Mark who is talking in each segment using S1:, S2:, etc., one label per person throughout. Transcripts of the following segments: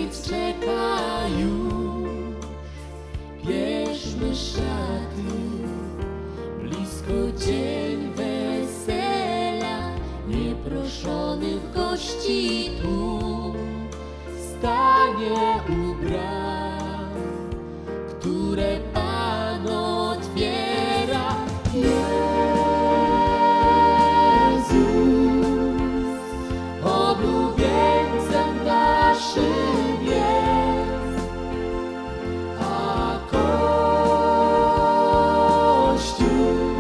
S1: więc czeka już. Bierzmy szaty, blisko dzień wesela, nieproszonych gości tłum stanie u bram, które Pan otwiera. Jezus oblubieńcem naszym jest, a Kościół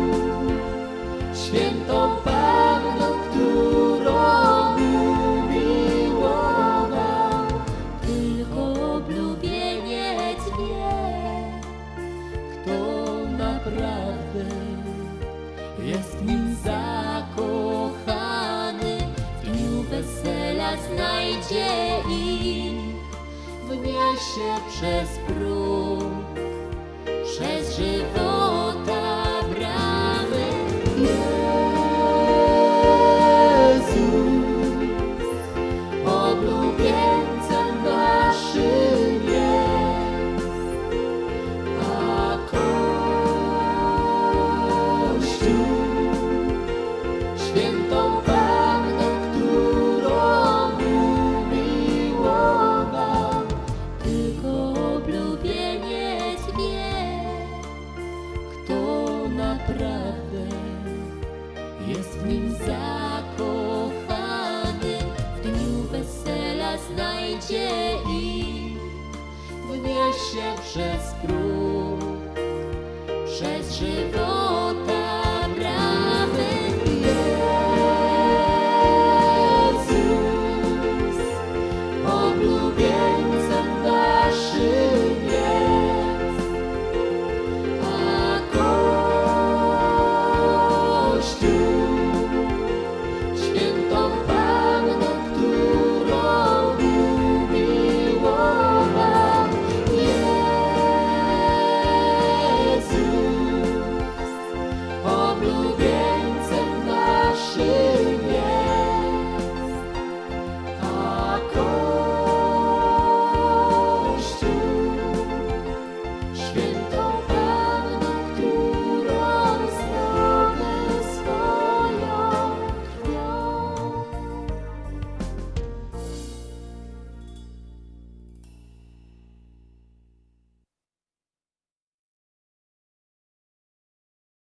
S1: świętą Panną, którą umiłował. Tylko oblubieniec wie, kto naprawdę jest w nim zakochany. W dniu wesela znajdzie ich, wniesie przez próg, przez żywota bramy. Jezus oblubieńcem naszym jest, a Kościół świętą Panną, którą umiłował. Tylko oblubieniec wie, kto naprawdę jest w nim zakochany. W dniu wesela znajdzie ich, wniesie przez próg, przez żywot.